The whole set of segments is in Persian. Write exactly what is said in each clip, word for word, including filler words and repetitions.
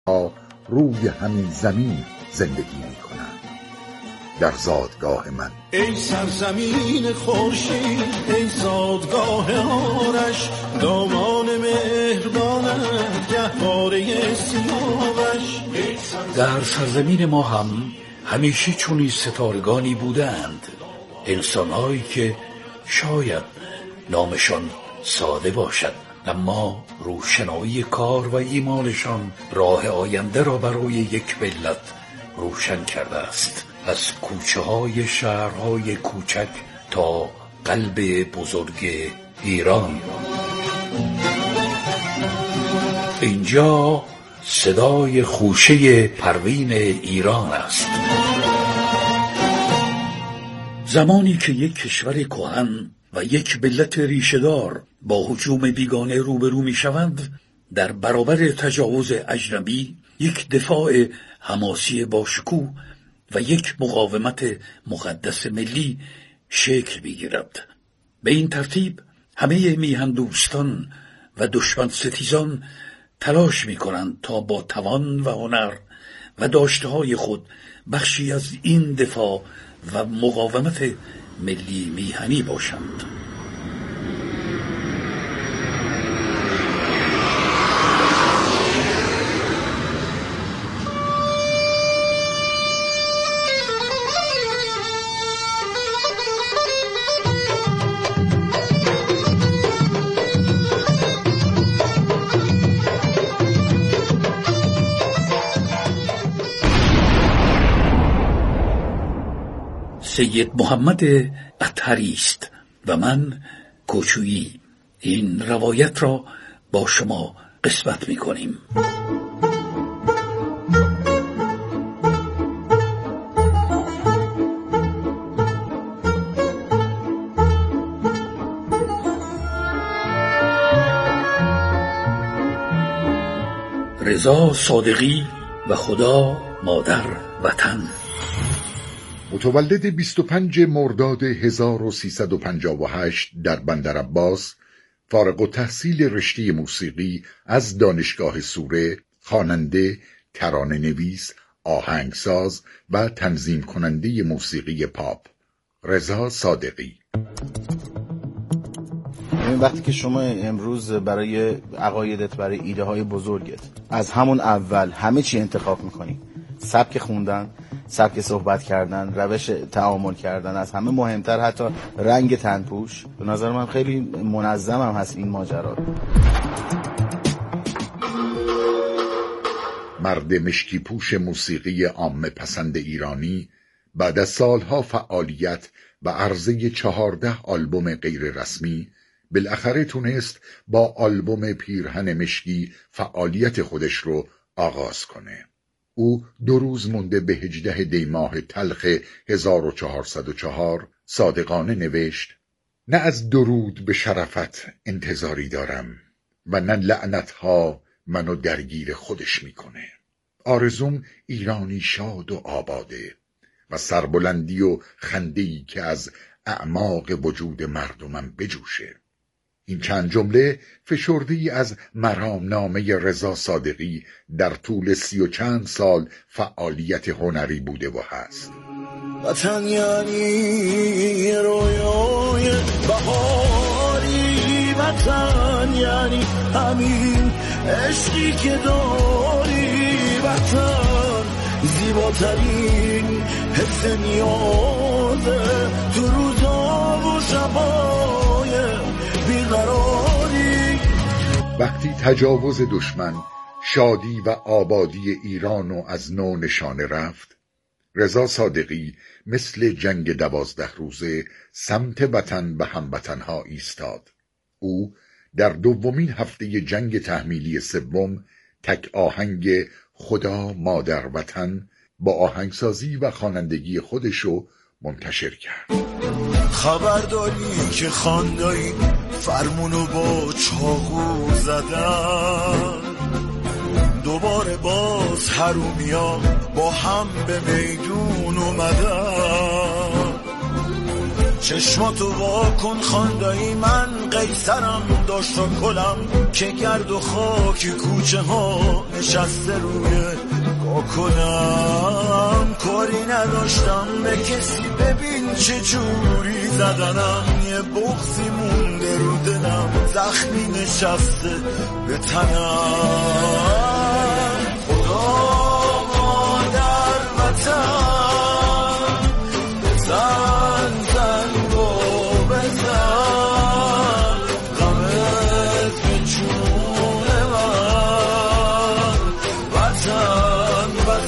روی همین زمین زندگی می کنند. در زادگاه من ای سرزمین خورشید، ای زادگاه آرش، دامان مهربانت گهواره سیاوش. در سرزمین ما هم همیشه چنین ستارگانی بودند، انسانهایی که شاید نامشان ساده باشد اما روشنایی کار و ایمانشان راه آینده را برای یک ملت روشن کرده است. از کوچه های شهرهای کوچک تا قلب بزرگ ایران، اینجا صدای خوشه پروین ایران است. زمانی که یک کشور کهن و یک ملت ریشه‌دار با هجوم بیگانه روبرو می‌شوند، در برابر تجاوز اجنبی یک دفاع حماسی باشکوه و یک مقاومت مقدس ملی شکل می‌گیرد. به این ترتیب همه میهن دوستان و دشمن ستیزان تلاش می‌کنند تا با توان و هنر و داشته‌های خود بخشی از این دفاع و مقاومت ملی میهنی باشند. سید محمد اطهری است و من کوچویی. این روایت را با شما قسمت می کنیم. رضا صادقی و خدا مادر وطن. متولد بیست و پنجم مرداد هزار و سیصد و پنجاه و هشت در بندرعباس، فارغ التحصیل رشته موسیقی از دانشگاه سوره، خواننده، ترانه نویس، آهنگساز و تنظیم کننده موسیقی پاپ. رضا صادقی. این وقتی که شما امروز برای عقایدت، برای ایده های بزرگت از همون اول همه چی انتخاب میکنی، سبک خوندن، سبک صحبت کردن، روش تعامل کردن، از همه مهمتر حتی رنگ تنپوش، به نظر من خیلی منظم هم هست این ماجرا. مرد مشکی پوش موسیقی عامه پسند ایرانی بعد از سالها فعالیت و عرضه چهارده آلبوم غیر رسمی بالاخره تونست با آلبوم پیرهن مشکی فعالیت خودش رو آغاز کنه. او دو روز مونده به هجدهم دی ماه تلخ هزار و چهارصد و چهار صادقانه نوشت: نه از درود به شرفت انتظاری دارم و نه لعنتها منو درگیر خودش میکنه. آرزوم ایرانی شاد و آباده و سربلندی و خنده‌ای که از اعماق وجود مردمم بجوشه. این چند جمله فشرده‌ای از مرامنامه رضا صادقی در طول سی و چند سال فعالیت هنری بوده و هست. وطن یعنی رویای بهاری، وطن یعنی همین عشقی که داری، وطن زیباترین حس نیازه تو روزا و شبای بیقراری. وقتی تجاوز دشمن شادی و آبادی ایرانو از نو نشانه رفت، رضا صادقی مثل جنگ دوازده روزه سمت وطن و هموطنها ایستاد. او در دومین هفته جنگ تحمیلی سوم تک آهنگ خدا مادر وطن با آهنگسازی و خوانندگی خودشو منتشر کرد. خبرداری که خاندایی فرمونو با چاقو زدن، دوباره باز حرومیا با هم به میدون اومدن. چشماتو واکن خواندایی من قیصرم داشت و کلم که گرد و خاک کوچه ها نشسته روی کنم کاری نداشتم به کسی ببین چه جوری زدنم یه بغضی مونده رو دلم زخمی نشسته به تنم خدا مادر وطن زن زن و بزن غمت به جون من وطن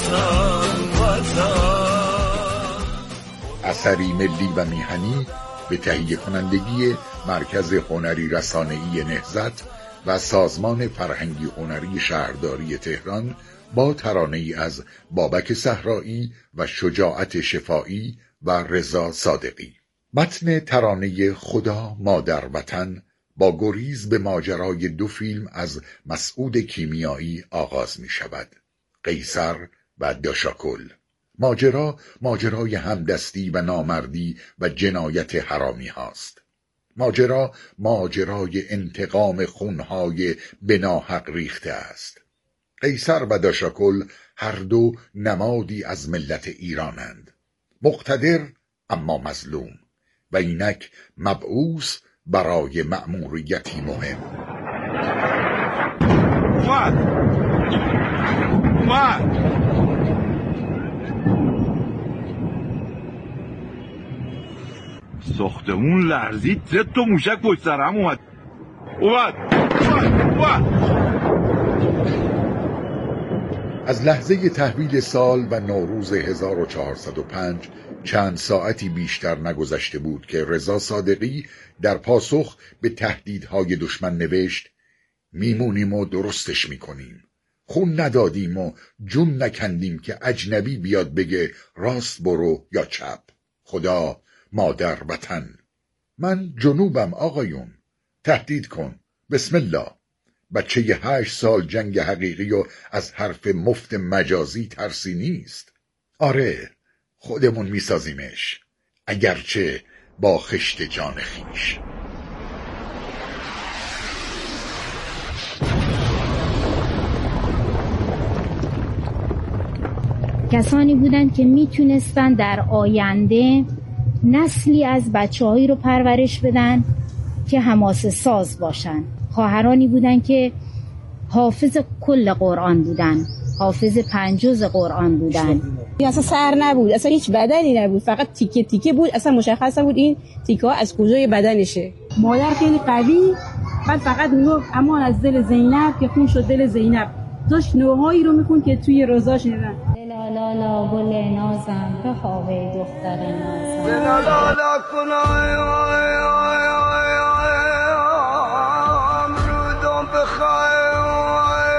اثری ملی و میهنی به تهیه کنندگی مرکز هنری رسانه‌ای نهضت و سازمان فرهنگی هنری شهرداری تهران با ترانه‌ای از بابک صحرایی و شجاعت شفاعی و رضا صادقی. متن ترانه خدا مادر وطن با گریز به ماجرای دو فیلم از مسعود کیمیایی آغاز می شود: قیصر و داشاکل. ماجرا ماجرای همدستی و نامردی و جنایت حرامی هاست. ماجرا ماجرای انتقام خونهای بناحق ریخته است. قیصر و داشاکل هر دو نمادی از ملت ایرانند، مقتدر اما مظلوم و اینک مبعوث برای مأموریتی مهم. اومد اومد ساختمون لرزید، سه تا موشک پشت سر هم اومد اومد اومد. از لحظه تحویل سال و نوروز هزار و چهارصد و پنج چند ساعتی بیشتر نگذشته بود که رضا صادقی در پاسخ به تهدیدهای دشمن نوشت: میمونیم و درستش میکنیم، خون ندادیم و جون نکندیم که اجنبی بیاد بگه راست برو یا چپ. خدا مادر وطن، من جنوبم آقایون، تهدید کن، بسم الله. بچه ی هشت سال جنگ حقیقی و از حرف مفت مجازی ترسی نیست. آره خودمون میسازیمش، اگرچه با خشت جان خیش. کسانی بودند که میتونستن در آینده نسلی از بچه‌هایی رو پرورش بدن که حماسه ساز باشن. خواهرانی بودن که حافظ کل قرآن بودن، حافظ پنجوز قرآن بودن. اصلا سر نبود، اصلا هیچ بدنی نبود، فقط تیکه تیکه بود، اصلا مشخص بود این تیکه ها از کجای بدنشه. مادر خیلی قوی، بعد فقط میگفت امان از دل زینب که خون شد دل زینب. داشت نوحایی رو میخون که توی روزاش نیدن. لالا گل نازم به خوابه دختر نازم، لالا کنای آی آی آی آی امرودم بخوای آی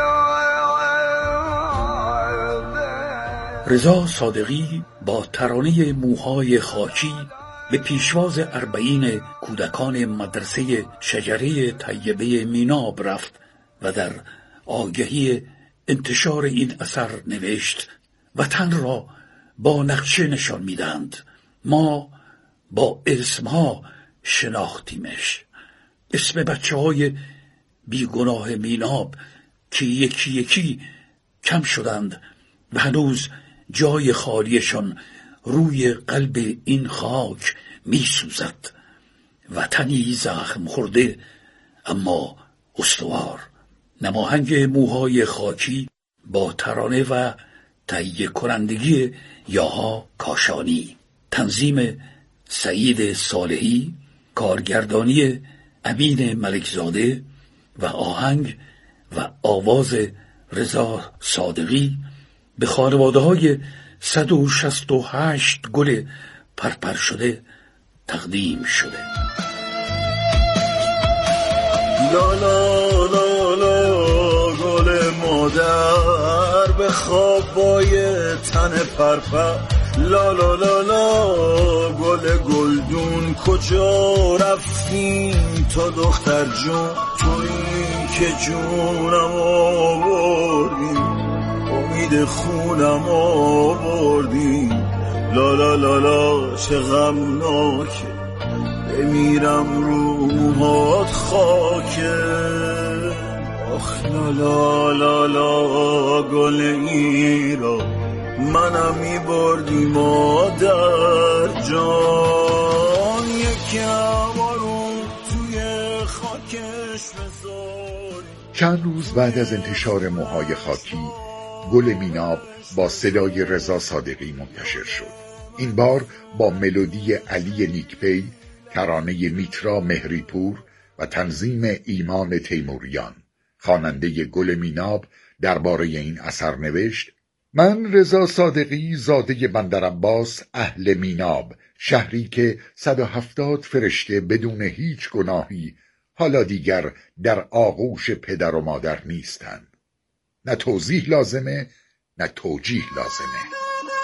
آی. رضا صادقی با ترانه موهای خاکی به پیشواز اربعین کودکان مدرسه شجره طیبه میناب رفت و در آگهی انتشار این اثر نوشت: وطن را با نقشه نشان میدند، ما با اسمها شناختیمش. اسم بچه های بیگناه میناب که یکی یکی کم شدند و هنوز جای خالیشان روی قلب این خاک می سوزد. وطنی زخم خورده اما استوار. نماهنگ موهای خاکی با ترانه و تهیه کنندگی یاها کاشانی، تنظیم سعید صالحی، کارگردانی امین ملکزاده و آهنگ و آواز رضا صادقی به خانواده های صد و شصت و هشت گل پرپر شده تقدیم شده. لا لا لا لا گل مادر به خوابای تن پرپر، لا لا لا لا گل گلدون کجا رفتیم تا دختر جون، تویی که جونم آوردی امید خونم آوردی، لا لا لا لا چه غمناکه بمیرم رو موهات خاکه. آخ لا لا لا لا گل ایران، منم میبردی مادر جان. یکی بارون توی خاکش بذاری. چند روز بعد از انتشار موهای خاکی، گل میناب با صدای رضا صادقی منتشر شد. این بار با ملودی علی نیکپی، ترانه میترا مهریپور و تنظیم ایمان تیموریان. خواننده گل میناب درباره این اثر نوشت: من رضا صادقی، زاده بندرعباس، اهل میناب، شهری که صد و هفتاد فرشته بدون هیچ گناهی حالا دیگر در آغوش پدر و مادر نیستند. نه توضیح لازمه نه توجیه لازمه.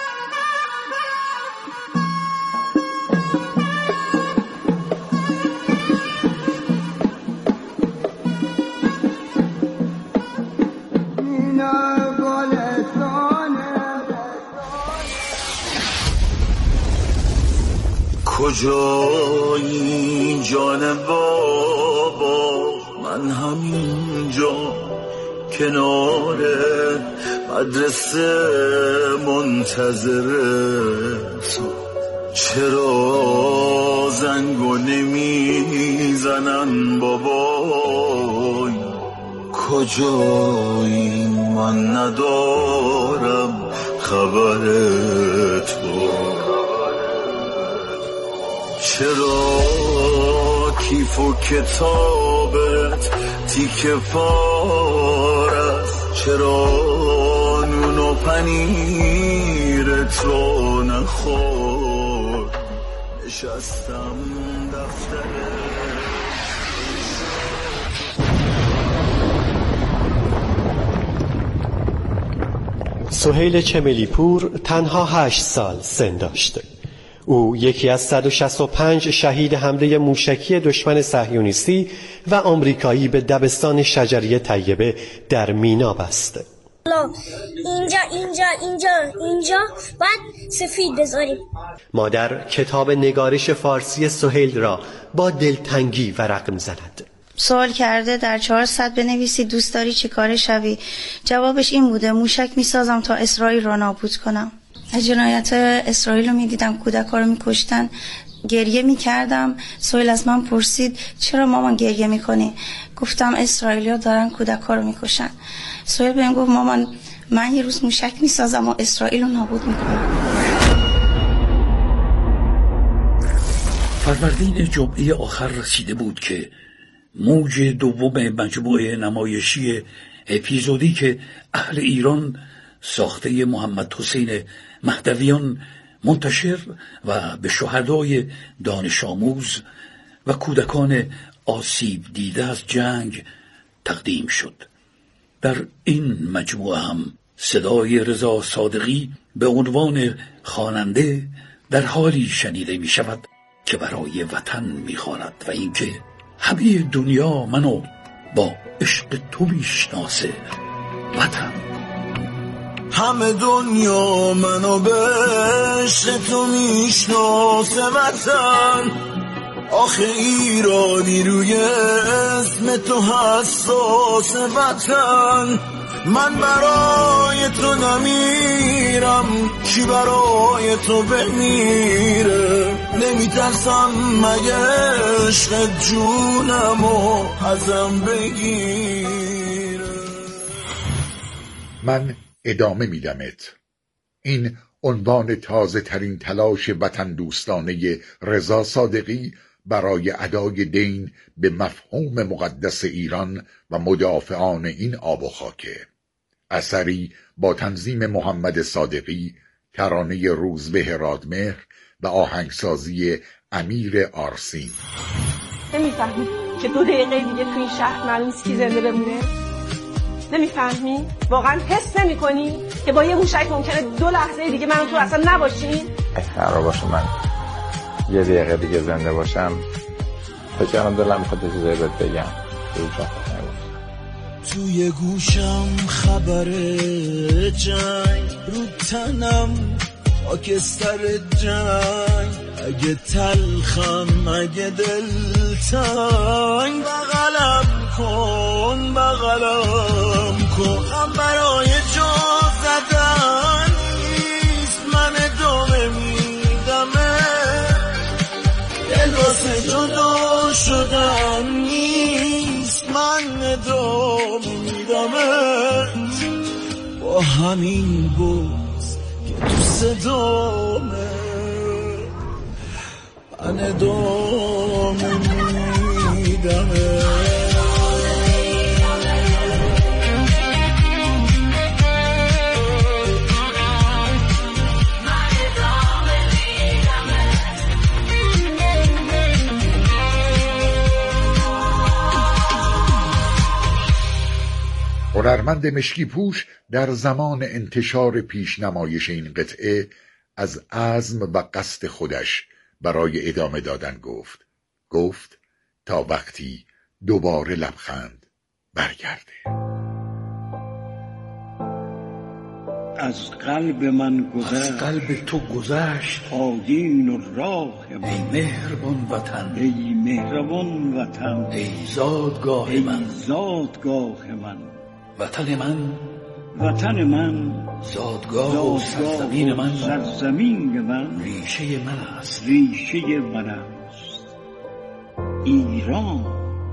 کجایی جان بابا، من همینجا کنار مدرسه منتظر تو. چرا زنگو نمیزنن بابای؟ کجایی من ندارم خبر تو. چرا کیف و کتابت تیکه پار است؟ چرا نون و پنیرت رو نخور؟ نشستم دفتر سهیل چملی پور تنها هشت سال سن داشته. او یکی از صد و شصت و پنج شهید حمله موشکی دشمن صهیونیستی و آمریکایی به دبستان شجریه طیبه در میناب است. اینجا اینجا اینجا اینجا بعد سفید بذاریم. مادر کتاب نگارش فارسی سهیل را با دلتنگی ورق می‌زند. سوال کرده در چهارصد بنویسی دوست داری چه کاره شوی؟ جوابش این بوده موشک میسازم تا اسرائیل را نابود کنم. از جنایت اسرائیل رو میدیدم، کودک‌ها رو میکشتن، گریه میکردم. سهیل از من پرسید چرا مامان گریه میکنی؟ گفتم اسرائیلیا دارن کودک‌ها رو میکشن. سهیل بهم گفت مامان من یه روز موشک میسازم و اسرائیل رو نابود میکنم. فروردین جمعه آخر رسیده بود که موج دوم مجموعه نمایشی اپیزودی که اهل ایران ساخته محمد حسین مهدویان منتشر و به شهدای دانش آموز و کودکان آسیب دیده از جنگ تقدیم شد. در این مجموعه هم صدای رضا صادقی به عنوان خواننده در حالی شنیده می شود که برای وطن می خواند و اینکه همه دنیا منو با عشق تو میشناسه وطن. همه دنیا منو به عشق تو میشناسه وطن. آخه ایرانی روی اسم تو حساس وطن. من برای تو نمیرم کی برای تو بمیره. نمیترسم مگه عشق جونمو ازم بگیره. من ادامه میدمت. این عنوان تازه ترین تلاش وطن دوستانه رضا صادقی برای ادای دین به مفهوم مقدس ایران و مدافعان این آب و خاکه. اثری با تنظیم محمد صادقی، ترانه روزبه رادمهر و آهنگسازی امیر آرسین. نمیفهمی که دو دقیقه دیگه تو این شهر معلوم نیست کی زنده بمونه؟ نمیفهمی؟ واقعا حس نمی‌کنی که با یه موشک ممکنه دو لحظه دیگه من تو اصلا نباشی؟ قرار باشه من یه دقیقه دیگه زنده باشم فکرم دلم میخواد یه چیزایی بهت بگم. توی گوشم خبر جنگ، رو تنم خاکستر جنگ، اگه تلخم اگه دلتنگ، بغلم کن بغلم کن. هم برای جا زدن نیست، من ادامه میدمه، دل واسه جدا شدن نیست، من ادامه میدمه. با همین بوز که تو صدامه، من ادامه میدمه. هنرمند مشکی پوش در زمان انتشار پیشنمایش این قطعه از عزم و قصد خودش برای ادامه دادن گفت گفت تا وقتی دوباره لبخند برگرده. از قلب من گذشت، از قلب تو گذشت آیین و راه من. ای مهربان وطن، ای مهربان وطن، ای زادگاه ای من، زادگاه من. وطن من، وطن من، زادگاه و سرزمین من، سرزمین من، ریشه من است، ریشه من است. ایران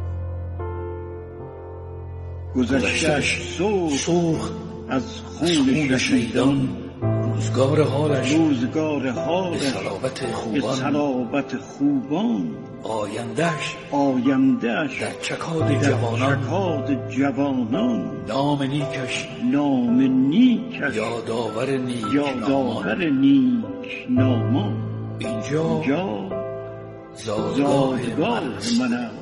گذشتش سرخ از خون شهیدان، روزگار حالش، روزگار حالش به صلابت خوبان، به صلابت خوبان. آیندهش، آیندهش در چکاد جوانان، چکاد جوانان. نام نیکش، نام نیکش یادآور نیک، یادآور نیک نامان. اینجا، اینجا زادگاه من است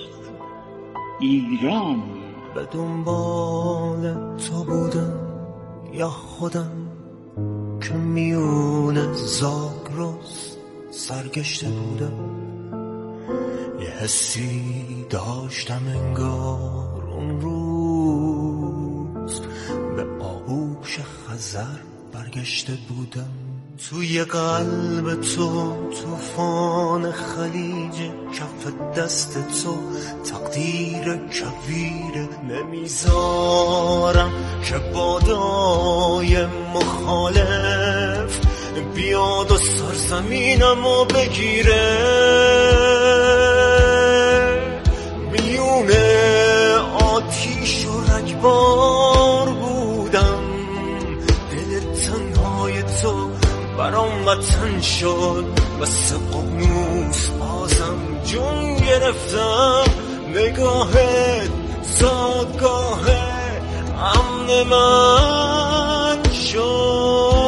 ایران. به دنبال تو بودم یا خودم که میون زاگرس سرگشته بودم. یه حسی داشتم انگار اون روز به آغوش خزر برگشته بودم. توی قلب تو طوفان خلیج، کف دست تو تقدیر کبیر. نمیذارم که بادای مخالف بیاد و سرزمینمو بگیره. میلیون آتیش و رگبار بودم، دل تنهای تو برام وطن شد. واسه ققنوس بازم جون گرفتم. نگاهت زادگاه امن من شد.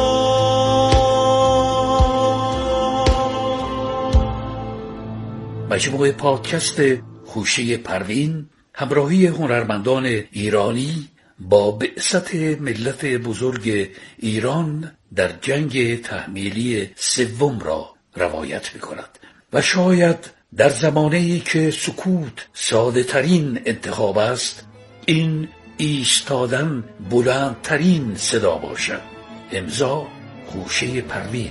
مجموعه پادکست خوشه پروین همراهی هنرمندان ایرانی با بعثت ملت بزرگ ایران در جنگ تحمیلی سوم را روایت می‌کند و شاید در زمانه‌ای که سکوت ساده ترین انتخاب است، این ایستادن بلندترین صدا باشد. امضا خوشه پروین.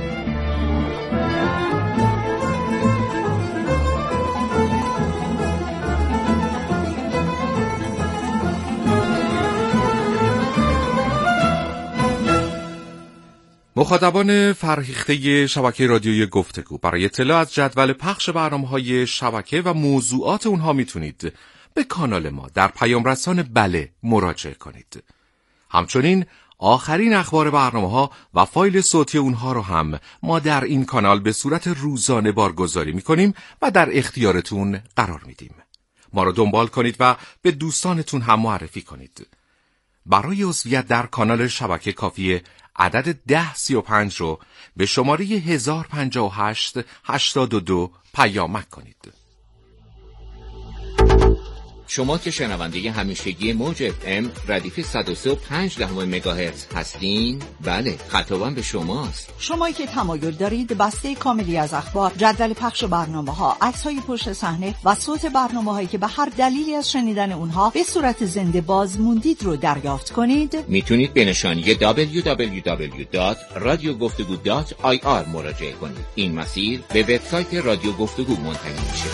مخاطبان فرهیخته شبکه رادیویی گفتگو، برای اطلاع از جدول پخش برنامه‌های شبکه و موضوعات اونها میتونید به کانال ما در پیام رسان بله مراجعه کنید. همچنین آخرین اخبار برنامه‌ها و فایل صوتی اونها رو هم ما در این کانال به صورت روزانه بارگذاری میکنیم و در اختیارتون قرار میدیم. ما رو دنبال کنید و به دوستانتون هم معرفی کنید. برای عضویت در کانال شبکه کافیه عدد ده سی و پنج رو به شماره هزار و پنجاه و هشت هشتاد و دو پیامک کنید. شما که شنونده همیشگی موج اف ام ردیف صد و سه و پنج دهم مگاهرتز هستین، بله خطابم به شماست. شمایی که تمایل دارید بسته کاملی از اخبار، جدول پخش برنامه‌ها، عکس‌های پشت صحنه و صوت برنامه‌هایی که به هر دلیلی از شنیدن اونها به صورت زنده باز موندید رو دریافت کنید، میتونید به نشانی دبلیو دبلیو دبلیو دات رادیو گفتگو دات آی آر مراجعه کنید. این مسیر به وبسایت رادیو گفتگو منتهی میشه.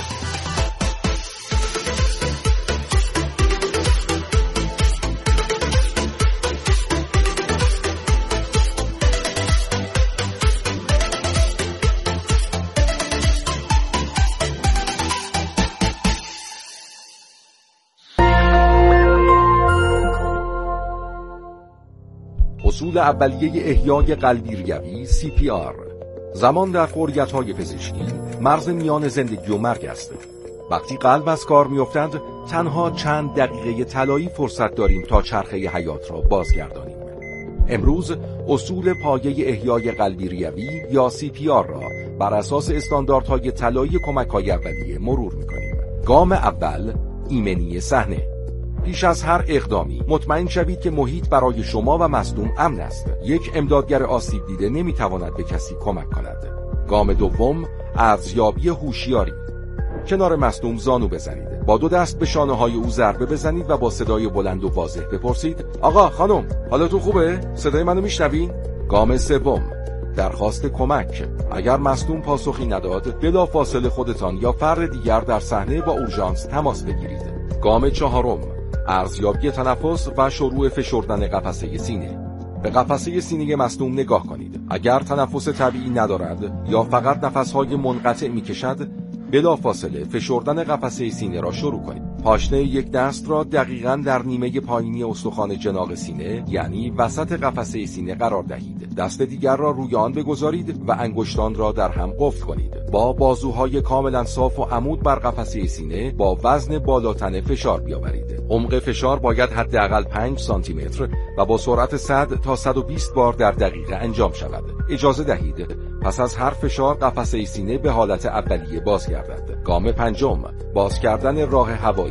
اصول اولیه احیای قلبی ریوی سی پی آر. زمان در فوریت‌های پزشکی مرز میان زندگی و مرگ است. وقتی قلب از کار می‌افتد تنها چند دقیقه طلایی فرصت داریم تا چرخه حیات را بازگردانیم. امروز اصول پایه احیای قلبی ریوی یا سی پی آر را بر اساس استانداردهای طلایی کمک‌های اولیه مرور می‌کنیم. گام اول، ایمنی صحنه. پیش از هر اقدامی مطمئن شوید که محیط برای شما و مصدوم امن است. یک امدادگر آسیب دیده نمیتواند به کسی کمک کند. گام دوم، ارزیابی هوشیاری. کنار مصدوم زانو بزنید. با دو دست به شانه‌های او ضربه بزنید و با صدای بلند و واضح بپرسید: آقا، خانم، حالتون خوبه؟ صدای منو میشنوین؟ گام سوم، درخواست کمک. اگر مصدوم پاسخی نداد، بلافاصله خودتان یا فرد دیگر در صحنه با اورژانس تماس بگیرید. گام چهارم، ارزیابی تنفس و شروع فشردن قفسه سینه. به قفسه سینه مصدوم نگاه کنید. اگر تنفس طبیعی ندارد یا فقط نفسهای منقطع میکشد، بلافاصله فشردن قفسه سینه را شروع کنید. پاشنه یک دست را دقیقاً در نیمه پایینی استخوان جناق سینه، یعنی وسط قفسه سینه قرار دهید. دست دیگر را روی آن بگذارید و انگشتان را در هم قفل کنید. با بازوهای کاملا صاف و عمود بر قفسه سینه با وزن بالاتنه فشار بیاورید. عمق فشار باید حداقل پنج سانتی متر و با سرعت صد تا صد و بیست بار در دقیقه انجام شود. اجازه دهید پس از هر فشار قفسه سینه به حالت اولیه بازگردد. گام پنجم، باز کردن راه هوایی.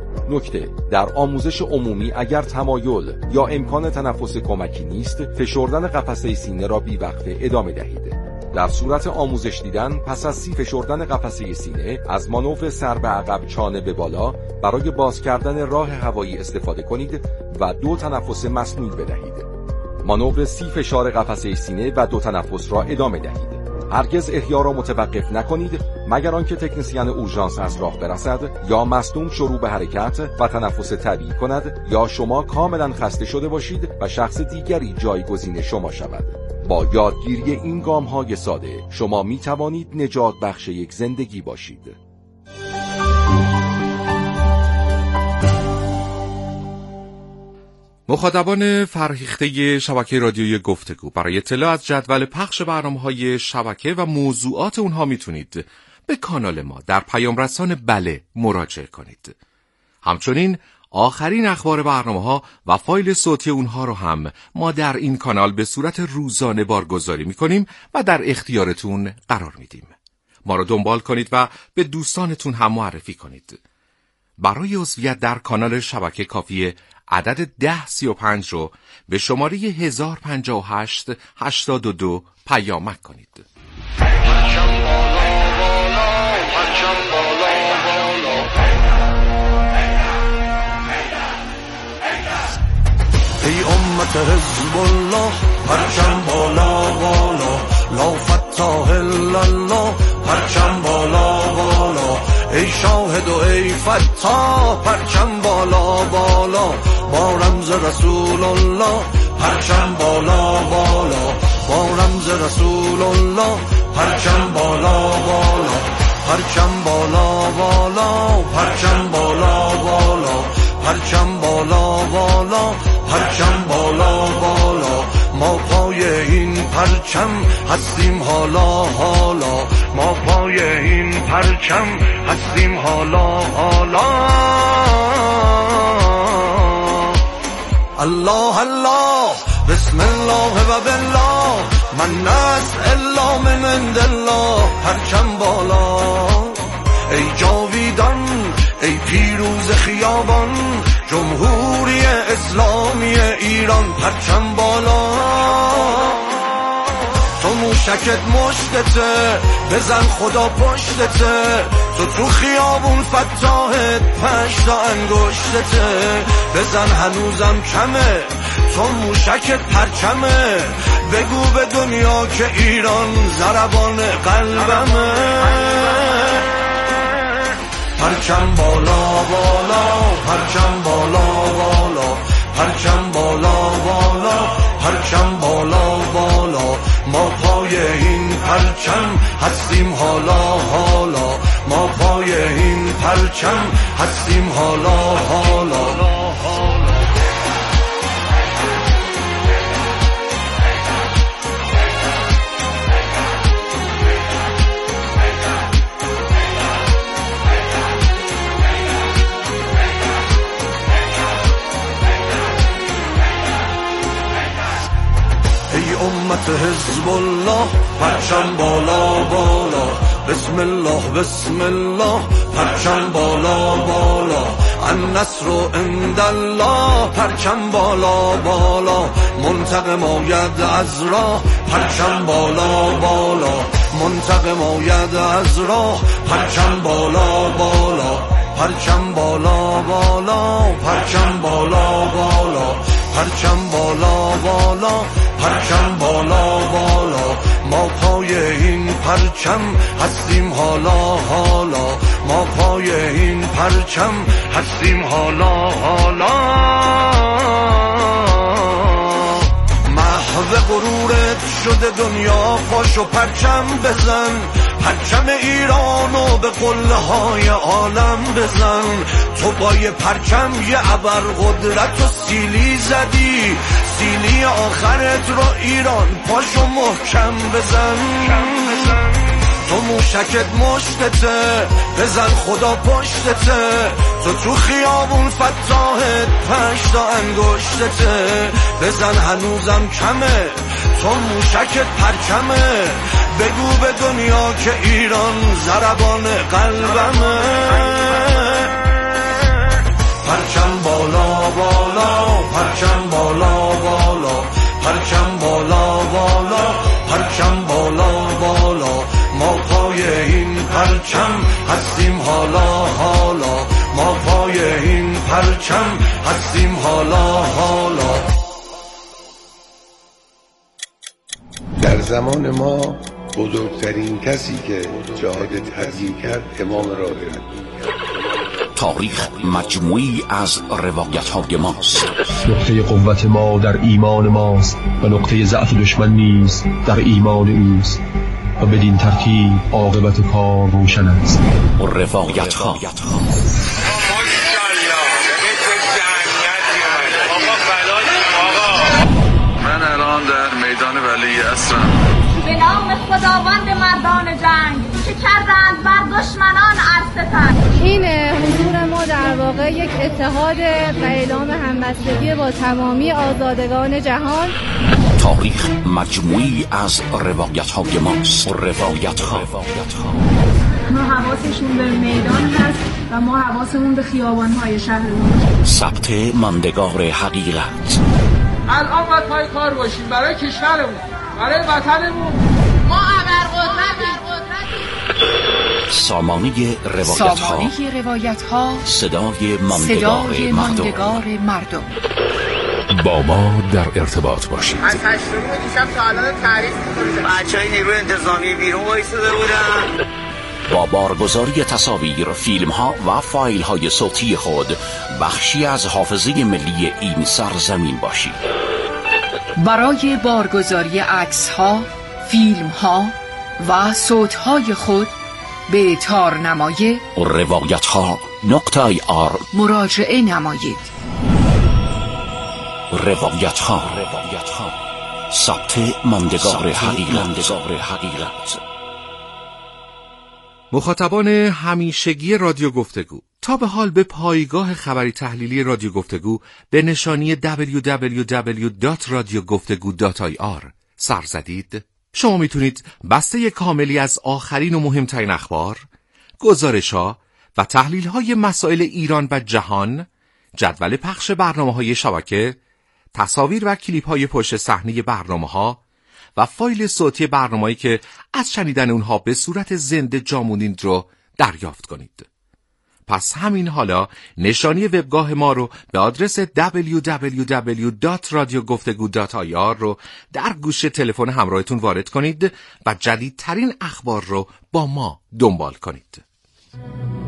نکته: در آموزش عمومی اگر تمایل یا امکان تنفس کمکی نیست، فشردن قفسه سینه را بی‌وقفه ادامه دهید. در صورت آموزش دیدن پس از سی فشردن قفسه سینه از مانور سر به عقب چانه به بالا برای باز کردن راه هوایی استفاده کنید و دو تنفس مصنوعی بدهید. مانور سی فشار قفسه سینه و دو تنفس را ادامه دهید. هرگز احیا را متوقف نکنید مگر آنکه تکنسین اورژانس از راه برسد یا مصدوم شروع به حرکت و تنفس طبیعی کند یا شما کاملا خسته شده باشید و شخص دیگری جایگزین شما شود. با یادگیری این گام‌های ساده شما می توانید نجات بخش یک زندگی باشید. مخاطبان فرهیخته شبکه رادیویی گفتگو، برای اطلاع از جدول پخش برنامه‌های شبکه و موضوعات اونها میتونید به کانال ما در پیام رسان بله مراجعه کنید. همچنین آخرین اخبار برنامه‌ها و فایل صوتی اونها رو هم ما در این کانال به صورت روزانه بارگذاری میکنیم و در اختیارتون قرار میدیم. ما رو دنبال کنید و به دوستانتون هم معرفی کنید. برای عضویت در کانال شبکه کافیه عدد ده سی و پنج رو به شماره هزار و پنجاه و هشت هشتاد و دو پیامک کنید. ای امت حزب الله پرچم بالا بالا، لا فتاح الا الله پرچم بالا بالا، ای شاهد و ای فتاح پرچم بالا بالا، با رمز رسول الله پرچم بالا بالا، با رمز رسول الله پرچم بالا بالا، پرچم بالا بالا، پرچم بالا بالا، پرچم بالا بالا، پرچم بالا بالا، ما پای این پرچم هستیم حالا حالا، ما پای این پرچم هستیم حالا حالا. الله الله بسم الله و بالله، من نصر الا من عند الله، پرچم بالا ای جاویدان ای پیروز خیابان جمهوری اسلامی ایران پرچم بالا تو موشکت مشتته بزن خدا پشتته تو تو خیابون فتاحت پشت انگشتته بزن هنوزم کمه تو موشکت پرچمه بگو به دنیا که ایران ضربان قلبمه پرچم بالا بالا پرچم بالا بالا پرچم بالا بالا پرچم بالا بالا ما پای این پرچم هستیم حالا حالا ما پای این پرچم هستیم حالا حالا امت حزب الله پرچم بالا بالا بسم الله بسم الله پرچم بالا بالا النصر عند الله پرچم بالا بالا منتقم آید از راه پرچم بالا بالا منتقم آید از راه پرچم بالا بالا پرچم بالا بالا پرچم بالا بالا پرچم بالا بالا پرچم بالا بالا ما پای این پرچم هستیم حالا حالا ما پای این پرچم هستیم حالا حالا محو غرورت شده دنیا پاشو پرچم بزن پرچم ایرانو به قله های عالم بزن تو با یه پرچم یه ابر قدرت و سیلی زدی سیلی آخرت رو ایران پاشو محکم بزن تو موشکت مشتته بزن خدا پشتته تو تو خیابون فتاحت پشت انگشتته بزن هنوزم کمه تو موشکت پرچمه بگو به دنیا که ایران ضربان قلبمه پرچم بالا بالا پرچم بالا بالا پرچم بالا بالا پرچم بالا بالا ما پای این پرچم هستیم حالا حالا ما پای این پرچم هستیم حالا حالا در زمان ما بزرگترین کسی که جهاد تبیین کرد امام راهب تاریخ مجموعی از روایت‌های ماست. نقطه قوت ما در ایمان ماست و نقطه ضعف دشمن نیز در ایمان اوست و بدین ترتیب عاقبت کار روشن است. روایت‌ها من الان در میدان ولی عصرم. به نام خداوند مردان جنگ که کردند بر دشمنان عرض. این حضور ما در واقع یک اتحاد و اعلام همبستگی با تمامی آزادگان جهان. تاریخ مجموعی از روایت‌های ماست. روایت‌ها ما حواسشون به میدان هست و ما حواسمون به خیابان‌های شهرمون. ثبت ماندگار حقیقت. الان باید پای کار باشیم برای کشورمون، برای وطنمون. ما ابرقدرتیم. سامانه روایت ها سامانه روایت ها صدای ماندگار, صدای ماندگار مردم. با ما در ارتباط باشید. از هشتمی دیشب تا الان تعریف می‌کنید. بچهای نیروی انتظامی بیرون وایساده بودن. با بارگذاری تصاویر، فیلم ها و فایل های صوتی خود بخشی از حافظه ملی این سرزمین باشید. برای بارگذاری عکس ها، فیلم ها و صوت های خود به تارنمای روایت ها نقطه آی آر مراجعه نمایید. روایت ها ثبت ماندگار حقیقت. مخاطبان همیشگی رادیو گفتگو، تا به حال به پایگاه خبری تحلیلی رادیو گفتگو به نشانی دبلیو دبلیو دبلیو دات رادیو گفتگو دات آی آر سر زدید؟ شما میتونید بسته کاملی از آخرین و مهمترین اخبار، گزارش‌ها و تحلیل‌های مسائل ایران و جهان، جدول پخش برنامه‌های شبکه، تصاویر و کلیپ‌های پشت صحنه برنامه‌ها و فایل صوتی برنامه‌ای که از شنیدن اونها به صورت زنده جا موندید رو دریافت کنید. پس همین حالا نشانی وبگاه ما رو به آدرس دبلیو دبلیو دبلیو دات رادیو گفتگو دات آی آر رو در گوشه تلفن همراهتون وارد کنید و جدیدترین اخبار رو با ما دنبال کنید.